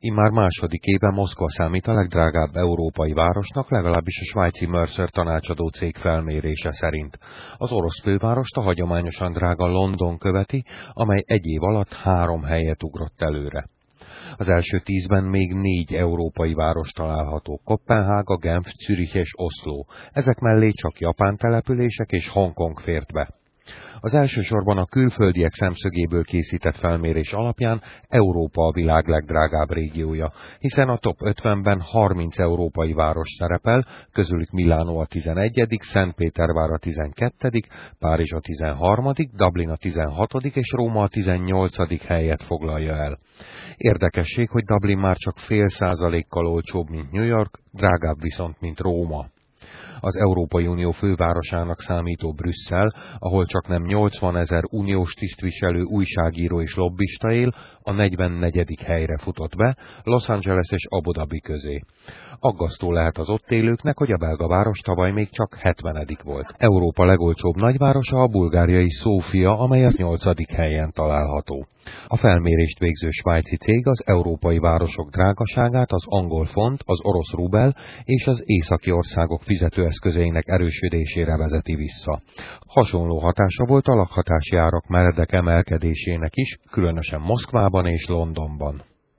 Immár második éve Moszkva számít a legdrágább európai városnak, legalábbis a svájci Mercer tanácsadó cég felmérése szerint. Az orosz fővárost a hagyományosan drága London követi, amely egy év alatt 3 helyet ugrott előre. Az első 10-ben még 4 európai város található: Koppenhága, Genf, Zürich és Oszló. Ezek mellé csak japán települések és Hongkong fért be. Az elsősorban a külföldiek szemszögéből készített felmérés alapján Európa a világ legdrágább régiója, hiszen a top 50-ben 30 európai város szerepel, közülük Milánó a 11., Szentpétervár a 12., Párizs a 13., Dublin a 16. és Róma a 18. helyet foglalja el. Érdekesség, hogy Dublin már csak fél százalékkal olcsóbb, mint New York, drágább viszont, mint Róma. Az Európai Unió fővárosának számító Brüsszel, ahol csaknem 80 000 uniós tisztviselő, újságíró és lobbista él, a 44. helyre futott be, Los Angeles és Abu Dhabi közé. Aggasztó lehet az ott élőknek, hogy a belga város tavaly még csak 70. volt. Európa legolcsóbb nagyvárosa a bulgáriai Szófia, amely az 8. helyen található. A felmérést végző svájci cég az európai városok drágaságát az angol font, az orosz rubel és az északi országok fizetőeszközeinek erősödésére vezeti vissza. Hasonló hatása volt a lakhatási árak meredek emelkedésének is, különösen Moszkvában és Londonban.